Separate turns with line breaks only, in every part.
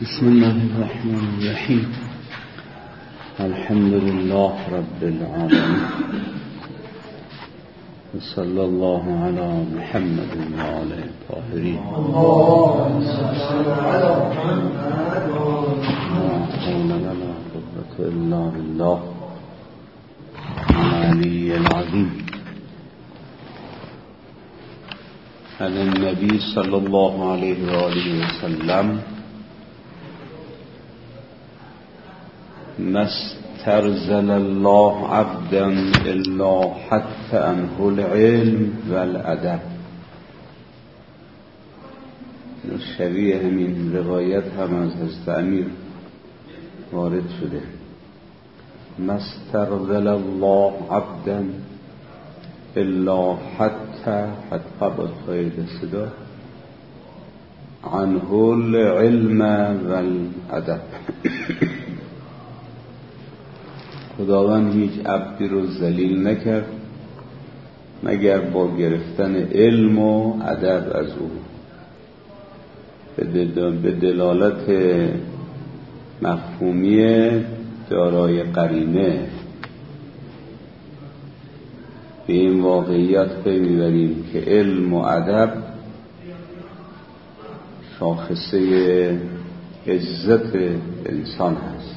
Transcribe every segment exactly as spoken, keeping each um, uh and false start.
بسم الله الرحمن الرحیم. الحمد لله رب العالمین و صلی الله علی محمد و آله الطاهرین. اللهم صل علی محمد لا حول ولا قوة الا بالله العلی العظیم. عن النبی صلی الله علیه و آله و سلم ما استرزل الله عبدا الا حتى عنه العلم والادب. شبیه همین روایت هم از حضرت امیر وارد شده. ما استرزل الله عبدا الا حتى حتى بالخیر صدا عنه العلم والادب. خداوند هیچ عبدی رو ذلیل نکرد مگر با گرفتن علم و ادب از او، به دلالت مفهومی دارای قرینه. به این واقعیت پی میبریم که علم و ادب شاخصه عزت انسان هست.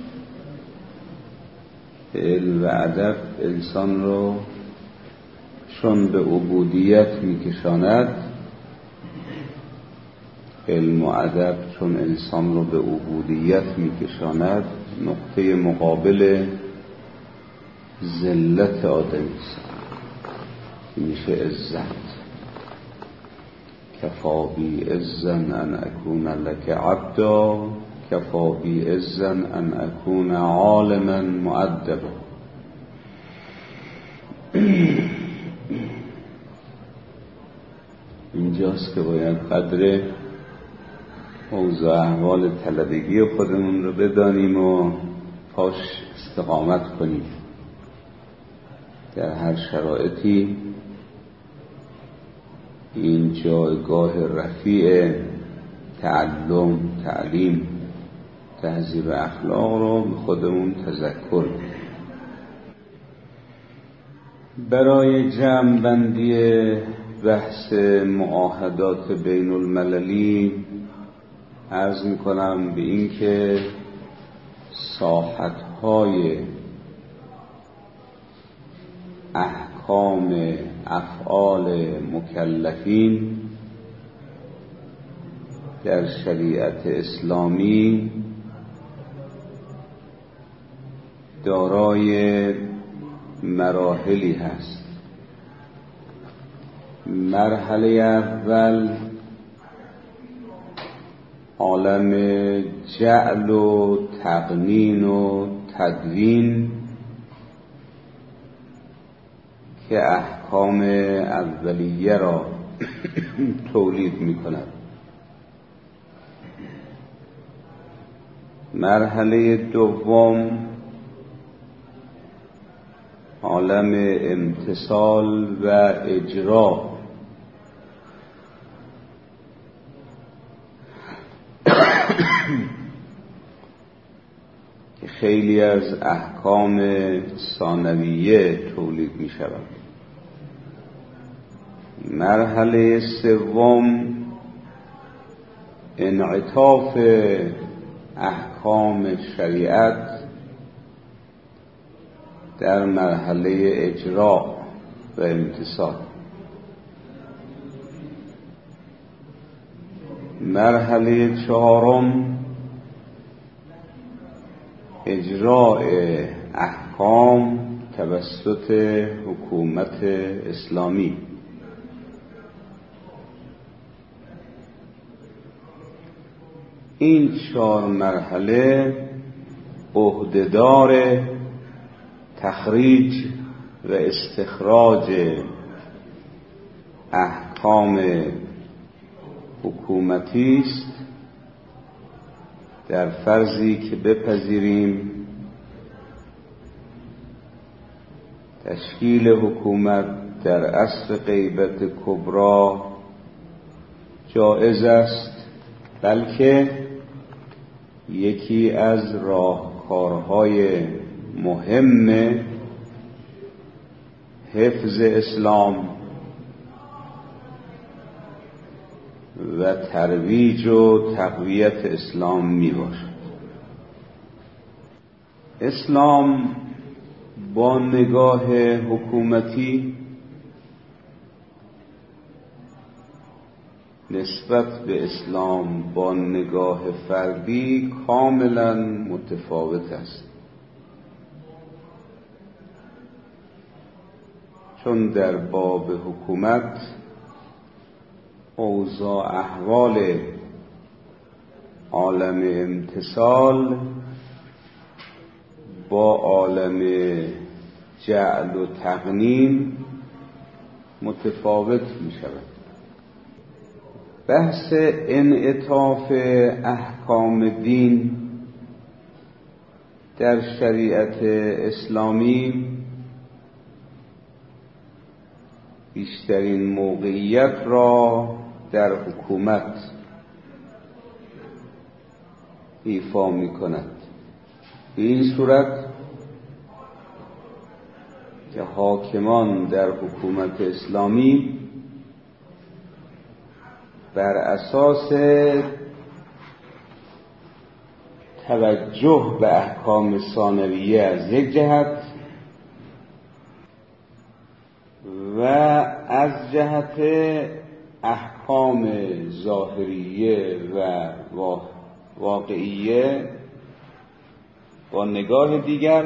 علم و ادب انسان رو چون به عبودیت میکشاند، علم و ادب چون انسان رو به عبودیت میکشاند، نقطه مقابل ذلت آدمی است، میشه عزت. کفا بی عزن ان اکون لک عبدا، کفا بی عزن ان اکون عالما مؤدبا. اینجاست که باید قدر اوضاع احوال طلبگی خودمون رو بدانیم و پاش استقامت کنیم. در هر شرایطی این جایگاه رفیع تعلم، تعلیم، تهذیب اخلاق رو به خودمون تذکر. برای جمع بندی بحث معاهدات بین المللی عرض میکنم به این که ساحتهای احکام افعال مکلفین در شریعت اسلامی دارای مراحلی هست. مرحله اول عالم جعل و تقنین و تدوین که احکام اولیه را تولید می کند. مرحله دوم عالم امتثال و اجرا که خیلی از احکام ثانویه تولید می شود. مرحله سوم انعطاف احکام شریعت در مرحله اجرا و امتثال. مرحله چهارم اجراء احکام توسط حکومت اسلامی. این چهار مرحله عهدهدار تخریج و استخراج احکام حکومتی است، در فرضی که بپذیریم تشکیل حکومت در عصر غیبت کبری جایز است، بلکه یکی از راهکارهای مهم حفظ اسلام و ترویج و تقویت اسلام می باشد. اسلام با نگاه حکومتی نسبت به اسلام با نگاه فردی کاملا متفاوت است، چون در باب حکومت اوضاع احوال عالم امتثال با عالم جعل و تقنین متفاوت می شود. بحث انعطاف احکام دین در شریعت اسلامی بیشترین موقعیت را در حکومت ایفا می کند. به این صورت که حاکمان در حکومت اسلامی بر اساس توجه به احکام ثانویه از یک جهت و از جهت احکام ظاهریه و واقعیه با نگاه دیگر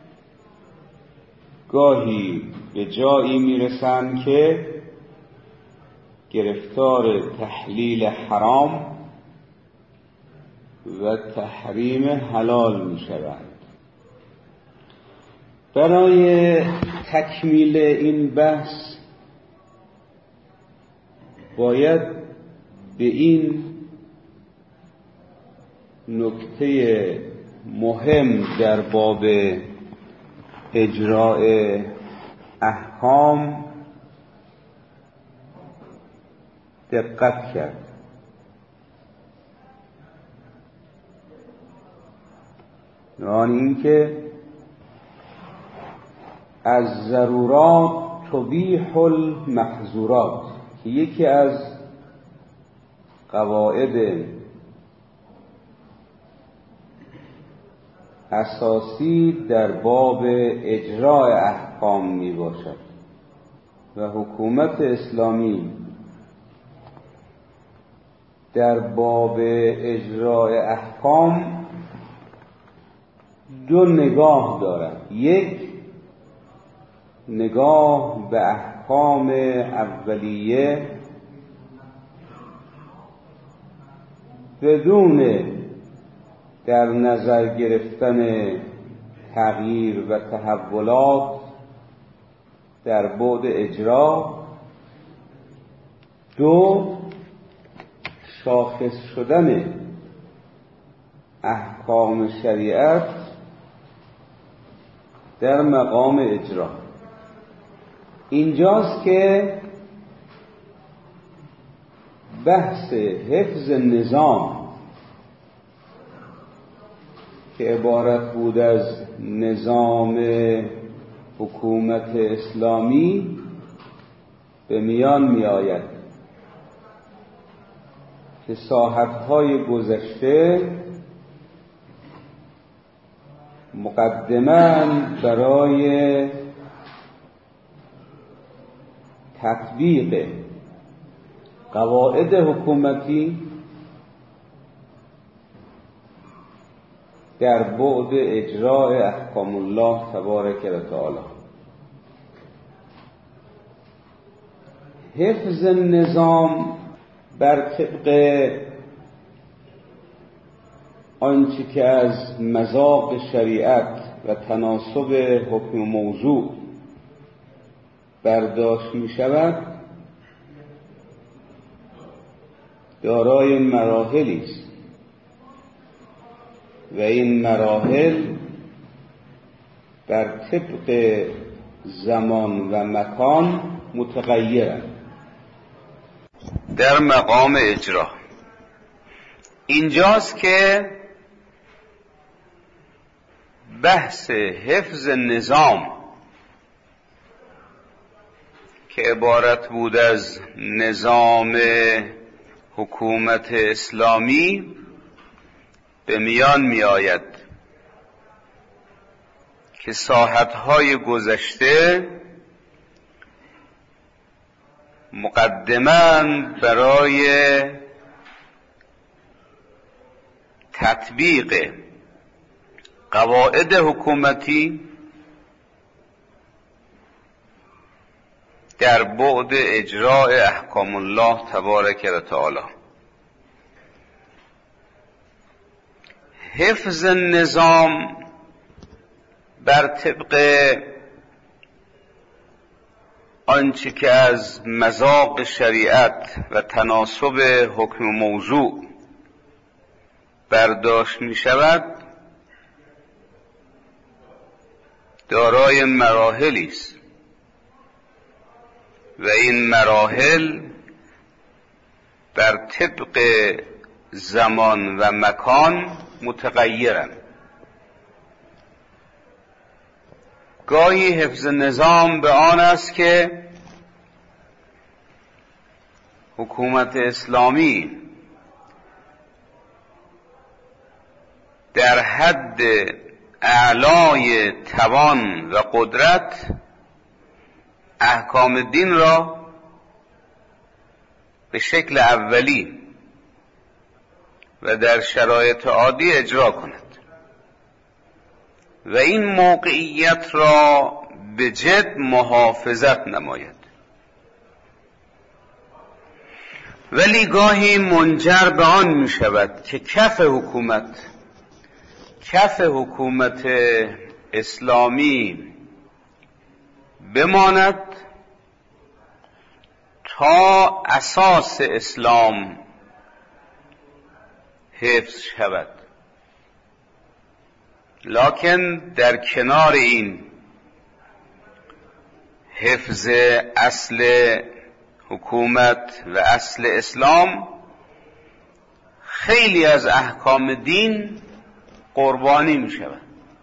گاهی به جایی میرسند که گرفتار تحلیل حرام و تحریم حلال می شوند. برای تکمیل این بحث باید به این نکته مهم در باب اجراء احکام دقت کرد. یعنی اینکه از ضرورات تبیح المحظورات که یکی از قواعد اساسی در باب اجراء احکام می باشد و حکومت اسلامی در باب اجراء احکام دو نگاه دارد. یک نگاه به احکام اولیه بدون در نظر گرفتن تغییر و تحولات در بعد اجرا. دو شاخص شدن احکام شریعت در مقام اجرا. اینجاست که بحث حفظ نظام که عبارت بود از نظام حکومت اسلامی به میان می آید که ساعتهای گذشته مقدماً برای تطبیق قواعد حکومتی در بعد اجراء احکام الله تبارک و تعالی. حفظ نظام بر طبق آنچه که از مذاق شریعت و تناسب حکم موضوع برداشت می شود دارای مراحلی است و این مراحل بر طبق زمان و مکان متغیرند. در مقام اجرا اینجاست که بحث حفظ نظام که عبارت بود از نظام حکومت اسلامی به میان می آید که ساحت‌های گذشته مقدماً برای تطبیق قواعد حکومتی در بعد اجراء احکام الله تبارک و تعالی. حفظ نظام بر طبق آنچه که از مذاق شریعت و تناسب حکم موضوع برداشت می شود دارای مراحلی است و این مراحل بر طبق زمان و مکان متغیرند. گاهی حفظ نظام به آن است که حکومت اسلامی در حد اعلای توان و قدرت احکام دین را به شکل اولی و در شرایط عادی اجرا کند و این موقعیت را به جد محافظت نماید، ولی گاهی منجر به آن می شود که کف حکومت کف حکومت اسلامی بماند تا اساس اسلام حفظ شود، لکن در کنار این حفظ اصل حکومت و اصل اسلام خیلی از احکام دین قربانی می شود.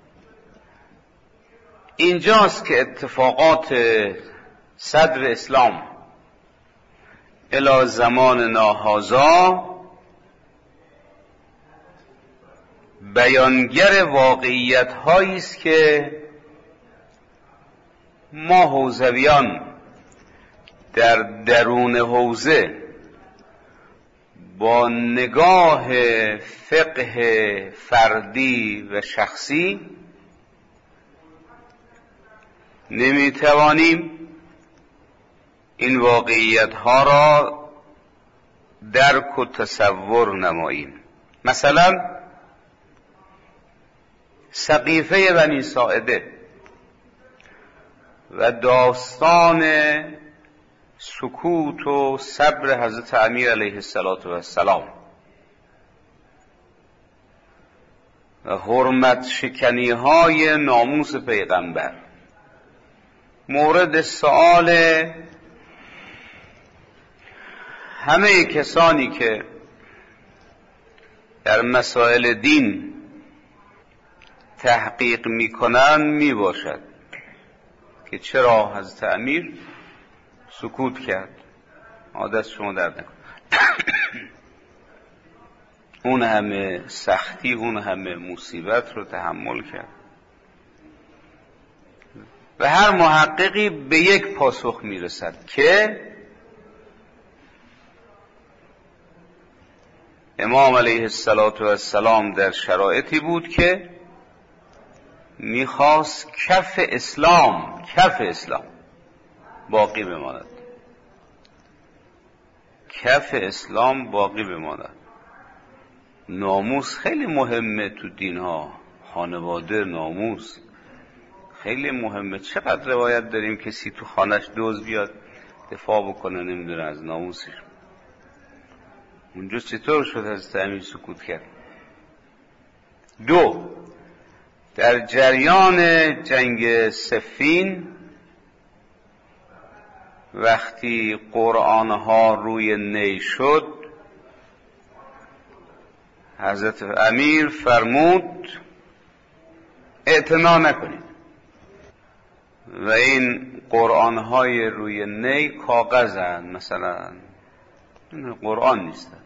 اینجاست که اتفاقات صدر اسلام الی زمان ناهازا بیانگر واقعیت هایی است که ما حوزویان در درون حوزه با نگاه فقه فردی و شخصی نمیتوانیم این واقعیت ها را درک و تصور نماییم. مثلا سقیفه بنی ساعده و داستان سکوت و صبر حضرت امیر علیه السلام و حرمت شکنی های ناموس پیغمبر مورد سؤال همه کسانی که در مسائل دین تحقیق میکنن می باشد که چرا حضرت امیر سکوت کرد. عادت شما درد نکن. اون همه سختی، اون همه مصیبت رو تحمل کرد و هر محققی به یک پاسخ میرسد که امام علیه السلام در شرایطی بود که میخواست کف اسلام کف اسلام باقی بماند کف اسلام باقی بماند. ناموس خیلی مهمه تو دین ها، خانواده، ناموس خیلی مهمه. چقدر روایت داریم کسی تو خانش دوز بیاد دفاع بکنه نمیدونه از ناموسش. اونجا چطور شد حضرت امیر سکوت کرد؟ دو، در جریان جنگ صفین وقتی قرآن ها روی نی شد حضرت امیر فرمود اعتنا نکنید. و این قرآن های روی نی کاغذن، مثلا این قرآن نیستن.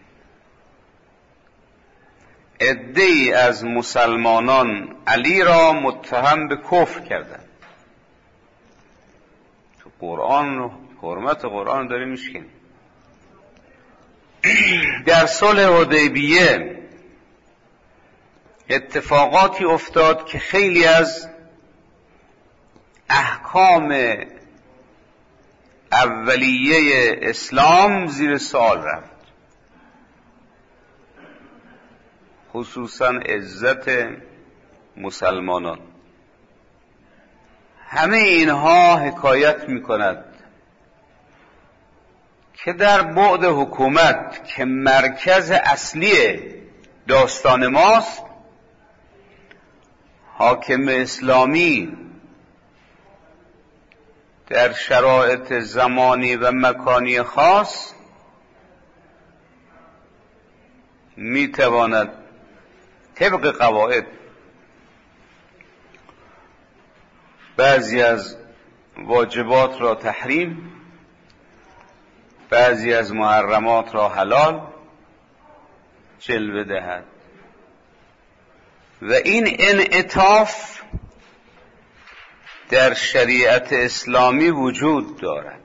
عده‌ای از مسلمانان علی را متهم به کفر کردند. تو قرآن رو، حرمت قرآن رو داریم میشکنیم. در صلح حدیبیه اتفاقاتی افتاد که خیلی از احکام اولیه اسلام زیر سوال رفت، خصوصا عزت مسلمانان. همه اینها حکایت میکند که در بعد حکومت که مرکز اصلی داستان ماست، حاکم اسلامی در شرایط زمانی و مکانی خاص میتواند طبق قواعد بعضی از واجبات را تحریم، بعضی از محرمات را حلال جلوه دهد. و این انعطاف در شریعت اسلامی وجود دارد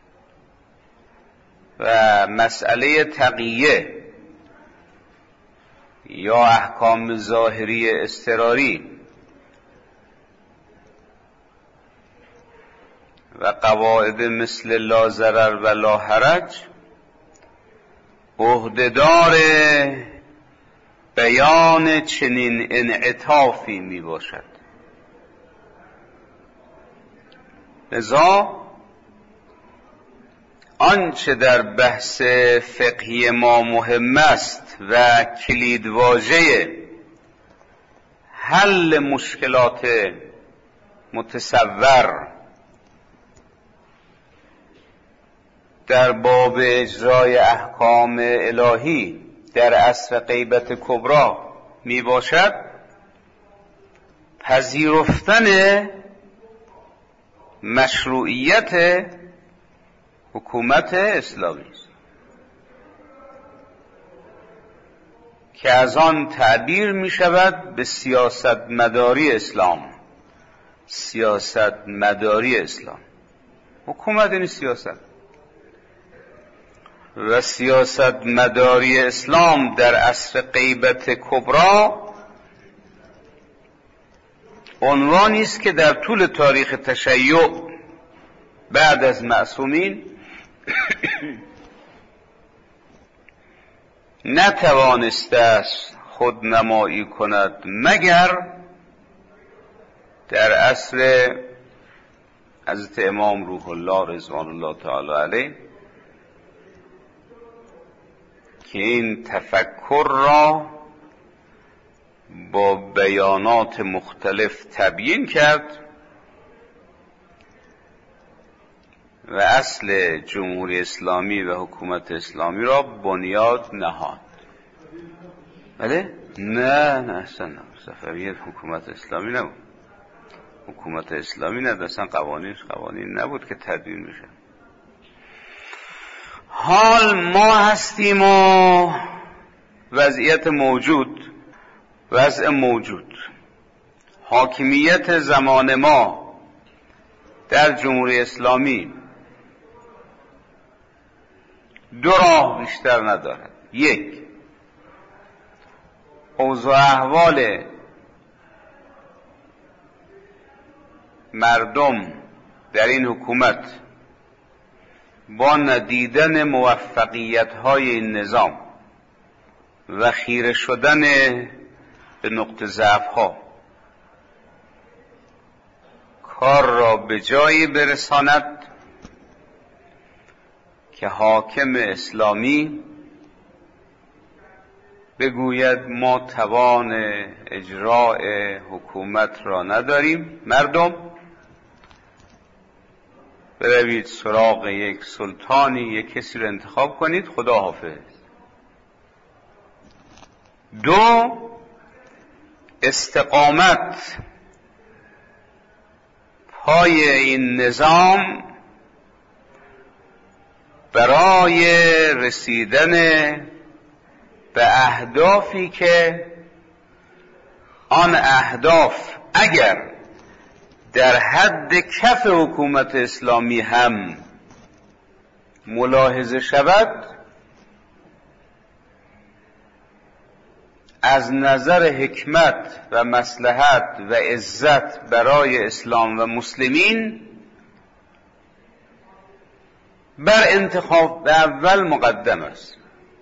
و مسئله تقیه یا احکام ظاهری اضطراری و قواعد مثل لا ضرر و لا حرج عهده‌دار بیان چنین انعطافی می باشد. لذا آنچه در بحث فقهی ما مهم است و کلیدواژه حل مشکلات متصور در باب اجرای احکام الهی در عصر غیبت کبری می باشد، پذیرفتن مشروعیت حکومت اسلامی است که از آن تعبیر می شود به سیاست مداری اسلام. سیاست مداری اسلام، حکومت یعنی سیاست، و سیاست مداری اسلام در عصر غیبت کبری عنوانی است که در طول تاریخ تشیع بعد از معصومین نتوانسته است خودنمایی کند مگر در عصر حضرت امام روح الله رضوان الله تعالی علیه، که این تفکر را با بیانات مختلف تبیین کرد و اصل جمهوری اسلامی و حکومت اسلامی را بنیاد نهاد. بله؟ نه نه اصلا نه، صفویه حکومت اسلامی نبود. حکومت اسلامی نه، اصلا قوانینش قوانین نبود که تدوین بشه. حال ما هستیم و وضعیت موجود، وضع موجود، حاکمیت زمان ما در جمهوری اسلامی دو راه بیشتر ندارد. یک، اوضاع احوال مردم در این حکومت با ندیدن موفقیت‌های این نظام و خیره شدن به نقطه ضعف‌ها کار را به جایی برساند که حاکم اسلامی بگوید ما توان اجراء حکومت را نداریم، مردم بروید سراغ یک سلطانی، یک کسی را انتخاب کنید، خدا حافظ. دو، استقامت پای این نظام برای رسیدن به اهدافی که آن اهداف اگر در حد کف حکومت اسلامی هم ملاحظه شود، از نظر حکمت و مصلحت و عزت برای اسلام و مسلمین بر انتخاب به اول مقدم است.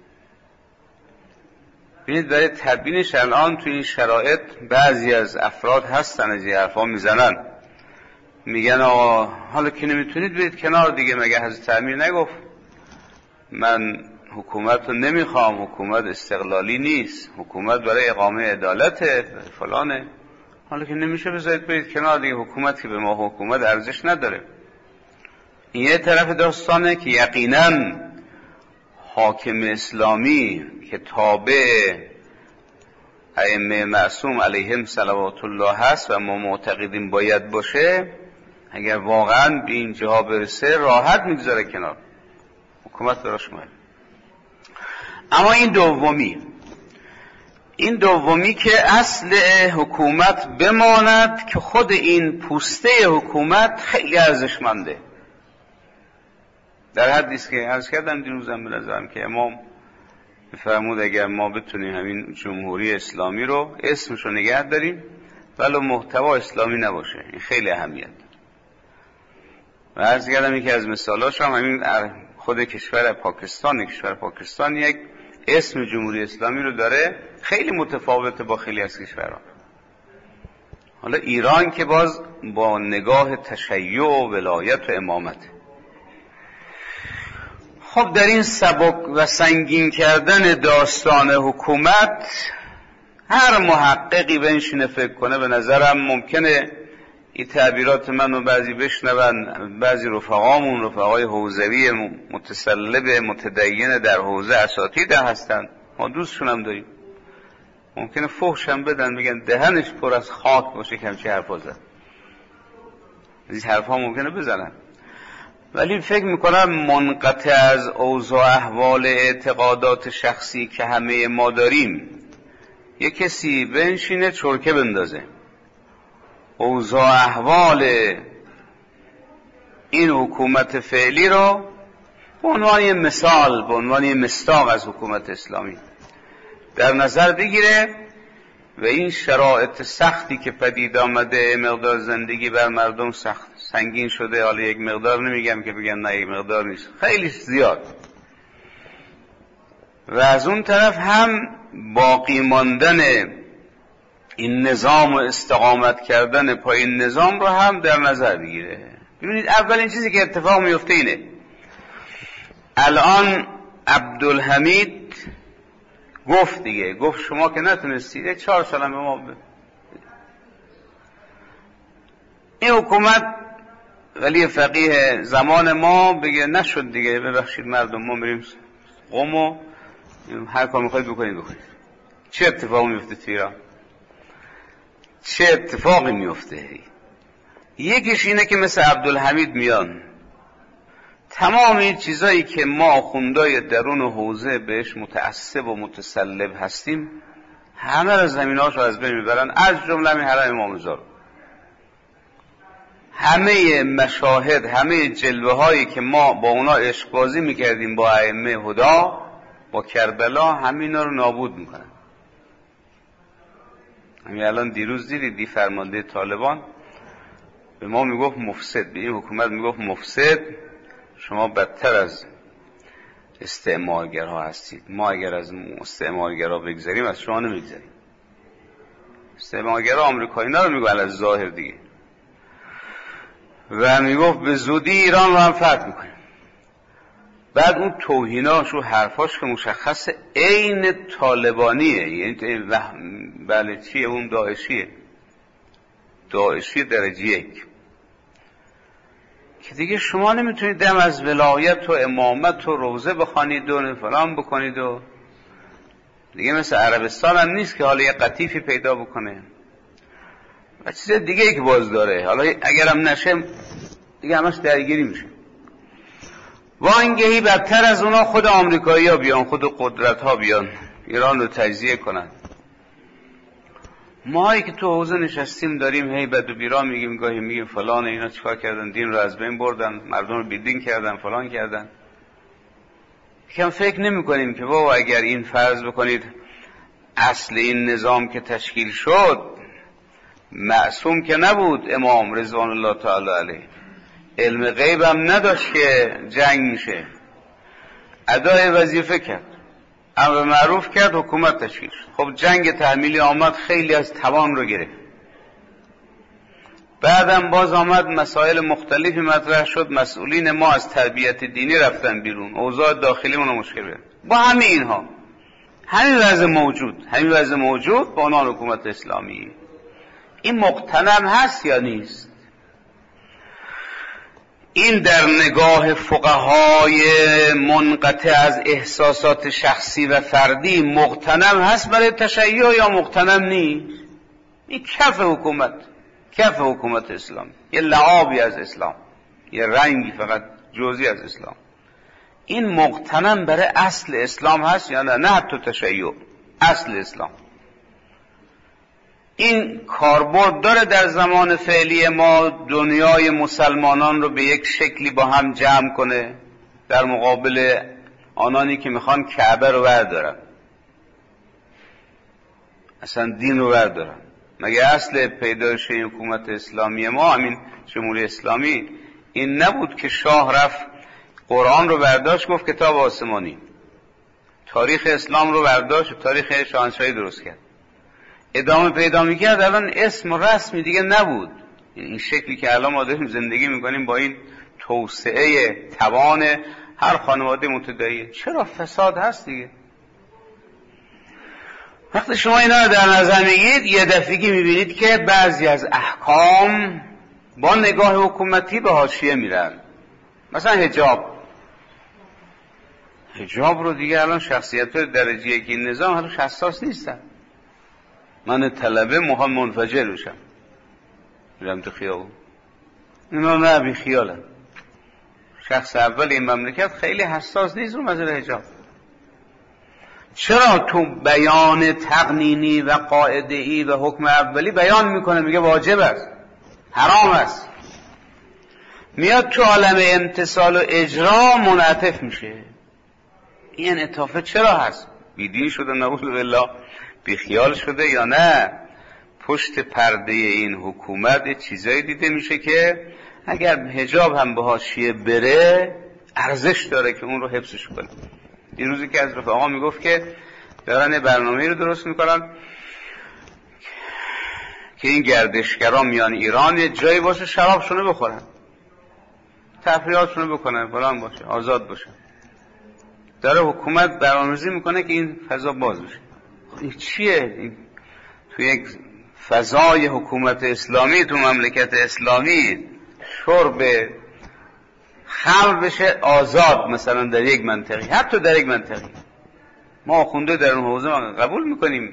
ببینید برای تبیینش الان تو این شرایط بعضی از افراد هستن از این حرفا میزنن، میگن آقا حالا که نمیتونید برید کنار دیگه، مگه حضرت امیر نگفت من حکومت رو نمیخوام، حکومت استقلالی نیست، حکومت برای اقامه عدالته فلانه، حالا که نمیشه بذارید برید کنار دیگه، حکومتی به ما حکومت ارزش نداره. این یه طرف داستانه که یقینا حاکم اسلامی که تابع ائمه معصوم علیهم صلوات الله هست و ما معتقدیم باید باشه، اگر واقعا به این جا برسه راحت میگذاره کنار، حکومت براش مهم. اما این دومی این دومی که اصل حکومت بماند که خود این پوسته حکومت خیلی ارزشمنده، در حدی است که عرض کردم دیروزم به نظرم که امام فرمود اگر ما بتونیم همین جمهوری اسلامی رو اسمش رو نگه داریم ولو محتوا اسلامی نباشه، این خیلی اهمیت داره. و عرض کردم یکی از مثالاش هم همین خود کشور پاکستان، کشور پاکستان یک اسم جمهوری اسلامی رو داره خیلی متفاوته با خیلی از کشورها. حالا ایران که باز با نگاه تشیع و ولایت و امامت. خب در این سبک و سنگین کردن داستان حکومت هر محققی بنشینه فکر کنه، به نظرم ممکنه این تعبیرات منو بعضی بشنون، بعضی رفقامون رفقای حوزوی متسلب متدین در حوزه اساتید هستن، ما دوستشون هم داریم، ممکنه فحش هم بدن بگن دهنش پر از خاک باشه که همچه حرفا زد، این حرفا ممکنه بزنن، ولی فکر میکنم منقطع از اوضاع احوال اعتقادات شخصی که همه ما داریم یک کسی بنشینه چرکه بندازه اوضاع احوال این حکومت فعلی رو به عنوان مثال، به عنوان مصداق از حکومت اسلامی در نظر بگیره و این شرایط سختی که پدید آمده، مقدار زندگی بر مردم سخت سنگین شده، حالا یک مقدار نمیگم که بگن نه یک مقدار نیست، خیلی زیاد، و از اون طرف هم باقی ماندن این نظام و استقامت کردن پای این نظام رو هم در نظر بگیره. ببینید اولین چیزی که اتفاق میفته اینه، الان عبدالحمید گفت دیگه، گفت شما که نتونستید چهار سال هم به ما ب... این حکومت ولی فقیه زمان ما بگه نشد دیگه، ببخشید مردم ما بریم قم و هر کار میخواید بکنید بکنید. چه اتفاقی میفته تو ایران؟ چه اتفاقی میفته؟ یکیش اینه که مثل عبدالحمید میان تمام این چیزایی که ما آخوندای درون و حوزه بهش متعصب و متسلب هستیم همه را زمیناشو از بین میبرن، از جمله همین حرم امام رضا، همه مشاهد، همه جلوه هایی که ما با اونا عشق بازی میکردیم با ائمه هدا، با کربلا، همینا رو نابود میکنن. همین الان دیروز دیدید دی فرمانده طالبان به ما میگفت مفسد، به این حکومت میگفت مفسد، شما بدتر از استعمارگرها هستید، ما اگر از استعمارگرها بگذاریم از شما نمیگذاریم. استعمارگرها آمریکایی نا رو میگو از ظاهر دیگه، و میگفت به زودی ایران رو هم فتح میکنیم. بعد اون توهیناش و حرفاش که مشخص عین طالبانیه، یعنی بله چیه اون داعشیه، داعشی درجه یک، که دیگه شما نمیتونید دم از ولایت و امامت و روزه بخوانید و فلان بکنید و دیگه مثل عربستان هم نیست که حالا یه قطیفی پیدا بکنه. و چیز دیگه ای که باز داره، حالا اگرم نشه دیگه همش درگیری میشه. وانگهی بدتر از اونا خود آمریکایی ها بیان، خود قدرت ها بیان ایران رو تجزیه کنن. ماهایی که تو حوزه نشستیم داریم هی بد و بیرا میگیم، گاهی میگیم فلان اینا چیکار کردن، دین رو از بین بردن، مردم رو بیدین کردن، فلان کردن. کم فکر نمی کنیم که بابا اگر این فرض بکنید اصل این نظام که تشکیل شد معصوم که نبود امام رضوان الله تعالی علیه، علم غیب هم نداشت که جنگ میشه، ادای وظیفه کرد، امر معروف کرد، حکومت تشکیل شد. خب جنگ تحمیلی آمد، خیلی از توان رو گرفت. بعدم باز آمد مسائل مختلفی مطرح شد، مسئولین ما از تربیت دینی رفتن بیرون، اوضاع داخلی اون مشکل بود. با همه اینها همین وضع موجود همین وضع موجود با عنوان حکومت اسلامی، این مقتنم هست یا نیست؟ این در نگاه فقهای منقطع از احساسات شخصی و فردی مقتنم هست برای تشیع یا مقتنم نیست؟ این کف حکومت کف حکومت اسلام، یه لعابی از اسلام، یه رنگی فقط جزئی از اسلام. این مقتنم برای اصل اسلام هست یا نه؟ نه حتی تشیع، اصل اسلام. این کاربرد داره در زمان فعلی ما دنیای مسلمانان رو به یک شکلی با هم جمع کنه در مقابل آنانی که میخوان کعبه رو بردارن، اصلا دین رو بردارن. مگه اصل پیدایش حکومت اسلامی ما، همین جمهوری اسلامی، این نبود که شاه رفت قرآن رو برداشت گفت کتاب آسمانی، تاریخ اسلام رو برداشت و تاریخ شاهنشاهی درست کرد، ادامه پیدا میکرد، الان اسم و رسمی دیگه نبود. این شکلی که الان ما داریم زندگی میکنیم با این توسعه توان هر خانواده متدعی، چرا فساد هست دیگه. وقتی شما اینا رو در نظر میگیرید یه دفعگی میبینید که بعضی از احکام با نگاه حکومتی به حاشیه میرن. مثلا حجاب حجاب رو دیگه الان شخصیت درجه یکی نظام هلوش حساس نیستن. من طلبه موهام منفجر بشم میرم تو خیابون، اینا نه بی خیالن. شخص اول این مملکت خیلی حساس نیست رو مسئله حجاب. چرا تو بیان تقنینی و قاعده‌ای و حکم اولی بیان میکنه میگه واجب است، حرام است، میاد تو عالم امتثال و اجرا منعطف میشه. این انعطاف چرا هست؟ بیدین شده نعوذ بالله، بیخیال شده یا نه؟ پشت پرده این حکومت یه چیزایی دیده میشه که اگر حجاب هم به حاشیه بره ارزش داره که اون رو حفظش کنه. این روزی که از رفقا میگفت که دارن برنامه‌ای رو درست میکنن که این گردشگران میان ایران یه جایی باشه شرابشونو بخورن، تفریحاتشونو بکنن، فلان باشه، آزاد باشه. داره حکومت برنامه‌ریزی میکنه که این فضا باز بشه. این چیه؟ این تو یک فضای حکومت اسلامی، تو مملکت اسلامی شرب خمر بشه آزاد مثلا در یک منطقه، حتی در یک منطقه ما خونده در اون حوزه ما قبول میکنیم،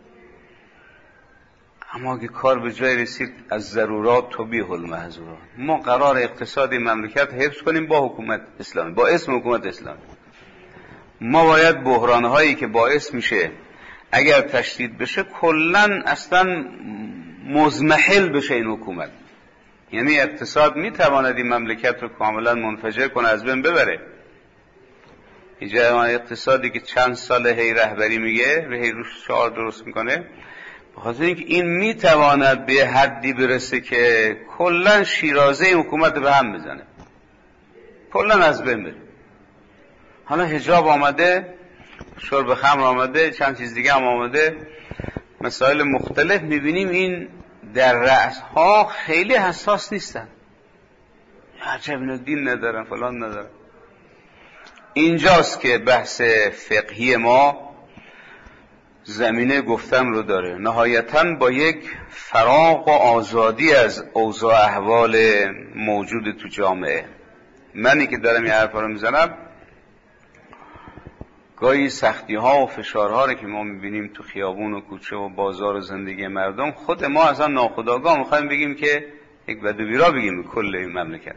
اما اگه کار به جای رسید از ضرورات تبیح المحظورات. ما قرار اقتصادی مملکت حفظ کنیم با حکومت اسلامی، با اسم حکومت اسلامی. ما باید بحرانهایی که باعث میشه اگر تشدید بشه کلن اصلا مزمحل بشه این حکومت، یعنی اقتصاد میتواند این مملکت رو کاملا منفجر کنه، از بین ببره. این جریان اقتصادی که چند سال هی رهبری میگه، هی روش شعار درست میکنه، بخاطر اینکه این میتواند به حدی برسه که کلا شیرازه این حکومت به هم بزنه، کلا از بین بره. حالا حجاب آمده، شرب خمر آمده، چند چیز دیگه هم آمده، مسائل مختلف میبینیم این در رأس ها خیلی حساس نیستن. عجب اینا دین ندارن، فلان ندارن. اینجاست که بحث فقهی ما زمینه گفتن رو داره، نهایتاً با یک فراغ و آزادی از اوضاع احوال موجود تو جامعه. منی که دارم این حرفا رو میزنم گاهی سختی ها و فشارها رو که ما میبینیم تو خیابون و کوچه و بازار و زندگی مردم، خود ما اصلا ناخودآگاه میخوایم بگیم که یک بد و بیرا بگیم به کل این مملکت.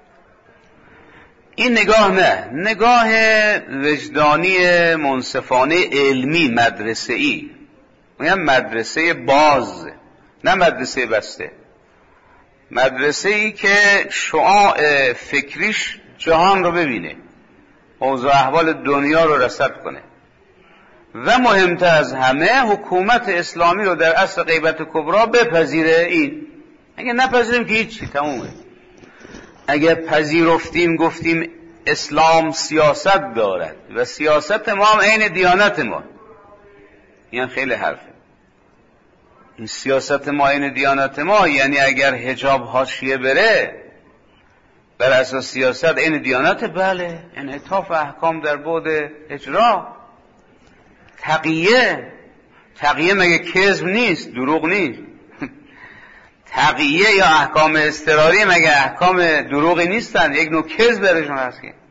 این نگاه نه، نگاه وجدانی منصفانه علمی مدرسه‌ای، میگم مدرسه باز نه مدرسه بسته، مدرسه‌ای که شعاع فکریش جهان رو ببینه، اوضاع احوال دنیا رو رصد کنه و مهمتر از همه حکومت اسلامی رو در عصر غیبت کبری بپذیره. این اگه نپذیریم که هیچی، تمومه. اگه پذیرفتیم گفتیم اسلام سیاست دارد و سیاست ما هم عین دیانت ما، این خیلی حرفه. این سیاست ما عین دیانت ما یعنی اگر حجاب حاشیه بره بر اساس سیاست عین دیانت، بله، انعطاف احکام در بعد اجرا. تقیه، تقیه مگه کذب نیست، دروغ نیست؟ تقیه یا احکام اضطراری مگه احکام دروغی نیستن؟ یک نوع کذب درشون هست که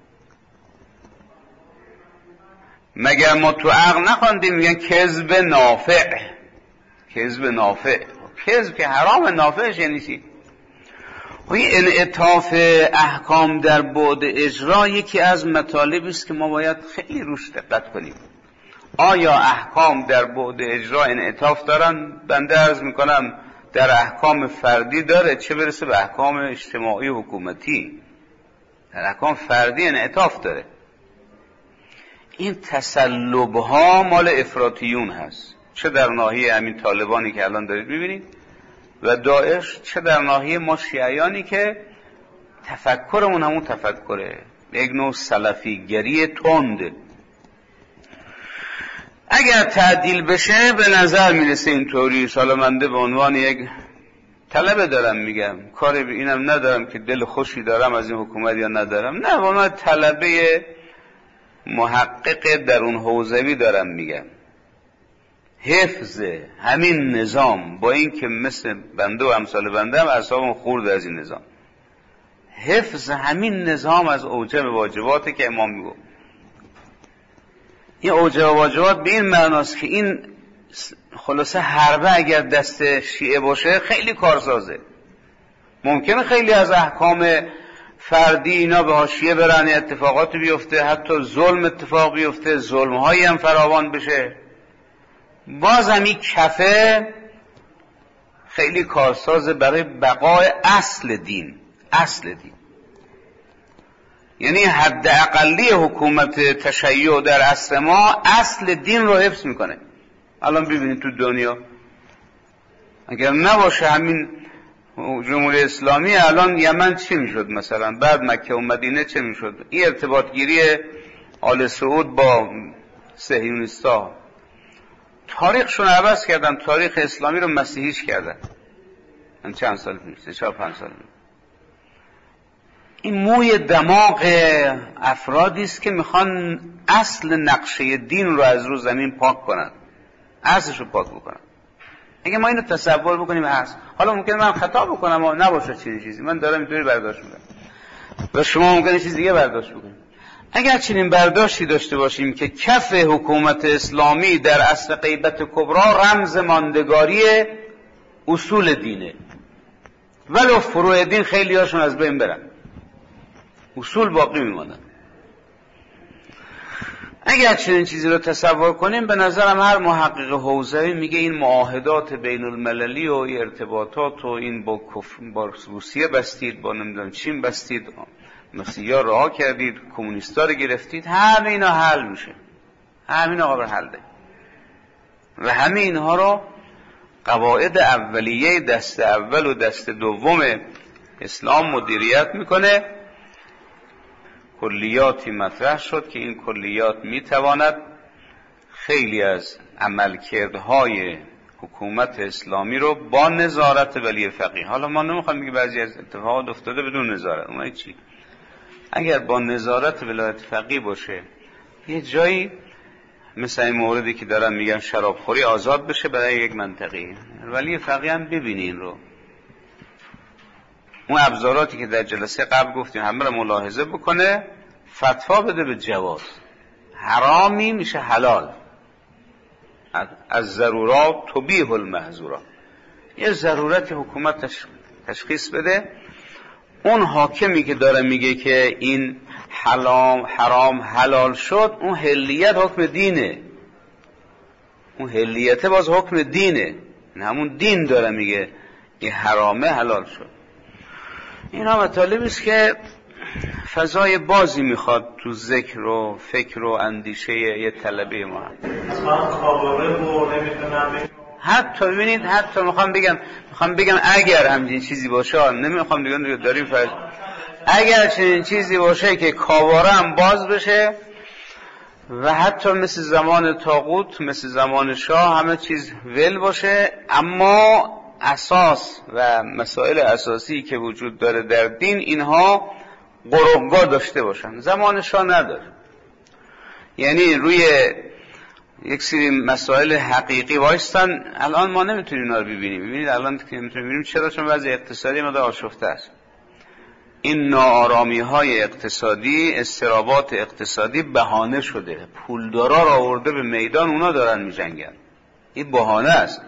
مگر ما تو عقل نخواندیم میگن کذب نافع، کذب نافع، کذب که حرام، نافعش یعنی چی؟ و این انعطاف احکام در بعد اجرا یکی از مطالبی است که ما باید خیلی روش دقت کنیم. آیا احکام در بعد اجرا انعطاف دارن؟ بنده عرض میکنم در احکام فردی داره، چه برسه به احکام اجتماعی حکومتی. در احکام فردی انعطاف داره. این تسلب ها مال افراطیون هست، چه در ناحیه همین طالبانی که الان دارید میبینید و داعش، چه در ناحیه ما شیعیانی که تفکرمون همون تفکره، یک نوع سلفی گری تند. اگر تعدیل بشه به نظر میرسه اینطوری، سالمنده به عنوان یک طلبه دارم میگم، کاری به اینم ندارم که دل خوشی دارم از این حکومت یا ندارم، نه، به عنوان طلبه محقق در اون حوزوی دارم میگم، حفظ همین نظام، با این که مثل بنده و امثال بنده هم اعصابم خورد از این نظام، حفظ همین نظام از اوجب واجباتی که امام میگو. این اوجب واجبات به این معناست که این خلاصه حربه اگر دست شیعه باشه خیلی کارسازه. ممکنه خیلی از احکام فردی اینا به حاشیه برن، اتفاقات بیفته، حتی ظلم اتفاق بیفته، ظلم‌هایی هم فراوان بشه، باز هم این کفه خیلی کارساز برای بقای اصل دین. اصل دین یعنی حد اقلی حکومت تشیع در عصر ما اصل دین رو حفظ میکنه. الان ببینید تو دنیا اگر نباشه همین جمهوری اسلامی، الان یمن چی میشد مثلا؟ بعد مکه و مدینه چه میشد؟ این ارتباط گیری آل سعود با صهیونیستا، تاریخشون عوض کردن، تاریخ اسلامی رو مسیحیش کردن. من چند سال پیش، چهار پنج سال پیش. این موی دماغ افرادی است که میخوان اصل نقشه دین رو از رو زمین پاک کنن، اصلش رو پاک بکنن. اگه ما اینو تصور بکنیم اصل، حالا ممکنه من خطا بکنم و نباشه چیزی چیزی، من دارم اینطوری برداشت میکنم و شما ممکنه چیز دیگه برداشت بکنید. اگر چنین برداشتی داشته باشیم که کف حکومت اسلامی در عصر غیبت کبری رمز ماندگاری اصول دینه، ولو فروع دین خیلی هاشون از بین برن، اصول باقی میمانند. اگر چنین چیزی رو تصور کنیم، به نظرم هر محقق حوزه‌ای میگه این معاهدات بین المللی و این ارتباطات و این با, با روسیه بستید، با نمیدونم چین بستید، مسیحا رها کردید، کمونیستا رو گرفتید، همه اینا حل میشه، همه اینا قابل حل ده و همه اینها رو قواعد اولیه دست اول و دست دوم اسلام مدیریت میکنه. کلیاتی مطرح شد که این کلیات میتواند خیلی از عملکردهای حکومت اسلامی رو با نظارت ولی فقیه، حالا ما نمیخوایم بگیم بعضی از اتفاقات افتاده بدون نظارت، اونایی چی؟ اگر با نظارت ولایت فقیه باشه، یه جایی مثل این موردی که دارن میگن شرابخوری آزاد بشه برای یک منطقه، ولی فقیه هم ببینی این رو، اون ابزاراتی که در جلسه قبل گفتیم همه رو ملاحظه بکنه، فتوا بده به جواز، حرامی میشه حلال. از ضرورات تبیح المحظورات. یه ضرورت حکومت تشخیص بده، اون حاکمی که داره میگه که این حرام حرام حلال شد، اون حلیت حکم دینه، اون حلیت باز حکم دینه، همون دین داره میگه این حرامه حلال شد. اینا مطالبی است که فضای بازی میخواد تو ذکر و فکر و اندیشه یه طلبه ما. حتی ببینید، حتی میخوام بگم میخوام بگم اگر همچین چیزی باشه، نمیخوام بگم داریم فرض، اگر چنین چیزی باشه که کاواره هم باز بشه و حتی مثل زمان طاغوت، مثل زمان شاه همه چیز ول باشه، اما اساس و مسائل اساسی که وجود داره در دین اینها قربگاه داشته باشن. زمان شاه نداره، یعنی روی یک سری مسائل حقیقی وایستن. الان ما نمیتونیم اینا رو ببینیم. ببینید الان که نمیتونیم ببینیم چرا؟ چون وضع اقتصادی ما آشفته است. این ناآرامی های اقتصادی، اضطرابات اقتصادی بهانه شده. پولدارا را آورده به میدان، اونا دارن میجنگن. این بهانه است.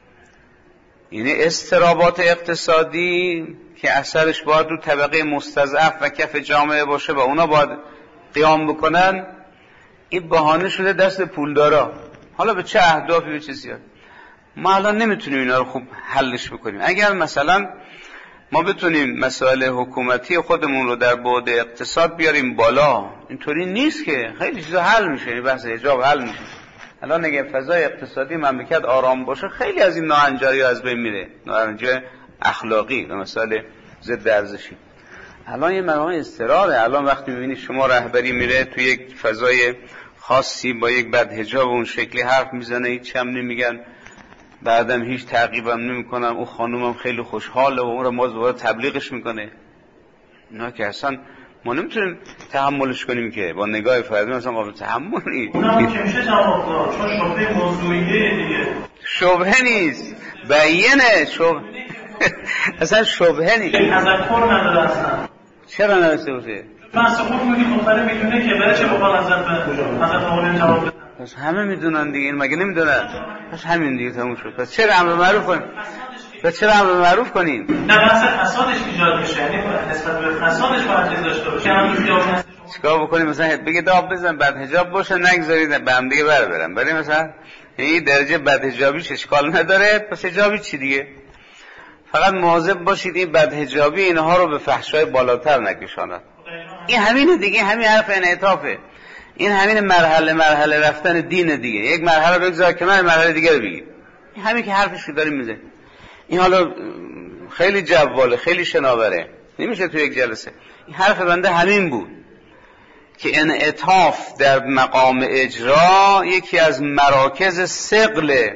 این اضطرابات اقتصادی که اثرش باید رو طبقه مستضعف و کف جامعه باشه و اونا باید قیام بکنن، این بهانه شده دست پولدارا. حالا به چه اهدافی به چه زیاد ما الان نمیتونیم اینا رو خوب حلش بکنیم. اگر مثلا ما بتونیم مسائل حکومتی خودمون رو در بعد اقتصاد بیاریم بالا، اینطوری نیست که خیلی چیزا حل میشه. این بحث حجاب حل میشه. الان اگه فضای اقتصادی مملکت آرام باشه، خیلی از این ناهنجاری از بین میره، ناهنجاری اخلاقی و مسائل ضد ارزشی. الان یه مقام اضطراره. الان وقتی میبینی شما رهبری میره تو یک فضای خاصی با یک بدحجاب اون شکلی حرف میزنه، هیچ هم نمیگن، بعدم هیچ تعقیبم نمیکنن، اون خانومم خیلی خوشحاله و اون رو باز دوباره تبلیغش میکنه. اینا که اصلا ما نمیتونیم تحملش کنیم، که با نگاه فردی مثلا قابل تحمل نیست.
اونم که میشه جواب داد، چون شبهه موضوعیه دیگه.
شبهه نیست، بیانه. شبهه اصلا شبهه نیست.
تذکر نداره اصلا.
چرا نداشته باشه؟
چون اصلا خود میگه مختلف میدونه که برای چه بخواد ازت به ازت مورد جواب بده.
پس همه میدونن دیگه، این مگه نمیدونن؟ پس همین دیگه تموم شد. پس چرا امر معروف کنیم؟ پس چرا امر معروف کنیم؟
نه بحث فسادش ایجاد میشه، یعنی نسبت به فسادش باید چیز داشته باشه. هم خیابون
چیکار بکنیم؟ مثلا بگه داب بزن بعد حجاب باشه، نگذارید به هم دیگه بر برن. ولی مثلا این درجه بد حجابیش اشکال نداره، پس حجابی چی دیگه؟ فقط مواظب باشید این بد حجابی اینها رو به فحشای بالاتر نکشاند. این همینه دیگه، همین حرف انعطافه. این همین مرحله مرحله رفتن دین دیگه. یک مرحله بگذار کنار، مرحله دیگه رو بگیر. این همین که حرفش رو داریم میزنیم. این حالا خیلی جواله، خیلی شناوره، نمیشه تو یک جلسه. این حرف بنده همین بود که انعطاف در مقام اجرا یکی از مراکز ثقل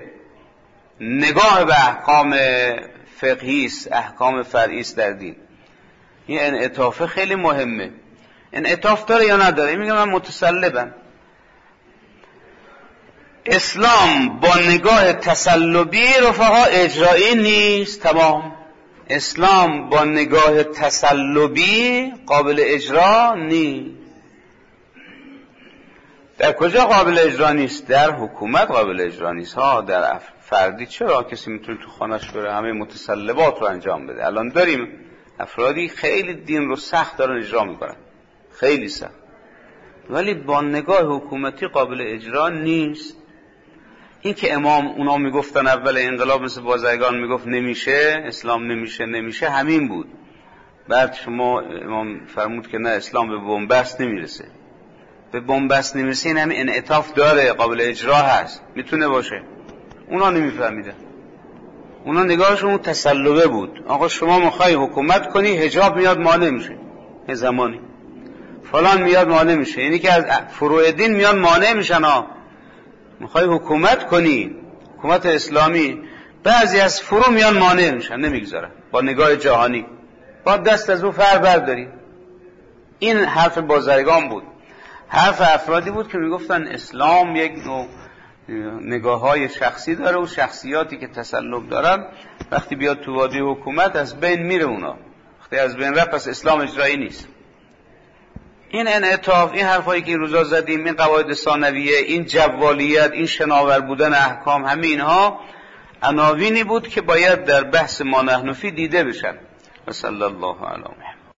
نگاه به احکام فقهی است، احکام فرعی است در دین. این انعطاف خیلی مهمه. انعطاف داره یا نداره؟ میگم من متسلبم. اسلام با نگاه تسلبی رفقا اجرایی نیست. تمام. اسلام با نگاه تسلبی قابل اجرا نیست. در کجا قابل اجرا نیست؟ در حکومت قابل اجرا نیست ها. در فردی چرا کسی میتونه تو خانه‌اش بره همه متسلبات رو انجام بده؟ الان داریم افرادی خیلی دین رو سخت دارن اجرا میکنن، خیلی سخت، ولی با نگاه حکومتی قابل اجرا نیست. این که امام اونا میگفتن اول انقلاب مثل بازرگان میگفت نمیشه، اسلام نمیشه نمیشه، همین بود. بعد شما امام فرمود که نه، اسلام به بنبست نمیرسه. به بنبست نمیرسه، این همین انعطاف داره، قابل اجرا هست، میتونه باشه. اونا نمیفهمیدن. اونا نگاهشون تسلبه بود. آقا شما میخوای حکومت کنی، حجاب میاد مانع میشه، یه زمانی فلان میاد مانع میشه، یعنی که از فروع دین میاد مانع میشن. ها میخوای حکومت کنی، حکومت اسلامی، بعضی از فروع میان مانع میشن، نمیگذارن. با نگاه جهانی با دست از او فر برداری. این حرف بازرگان بود، حرف افرادی بود که میگفتن اسلام یک نوع نگاه های شخصی داره و شخصیاتی که تسلب دارن وقتی بیاد تو وادی حکومت از بین میره. اونا وقتی از بین رفت پس اسلام اجرایی نیست. این انعطاف، این حرفایی که روزا زدیم، این قواعد ثانویه، این جوالیت، این شناور بودن احکام، همه اینها عناوینی بود که باید در بحث ما نحن فی دیده بشن. و صلی الله علی محمد.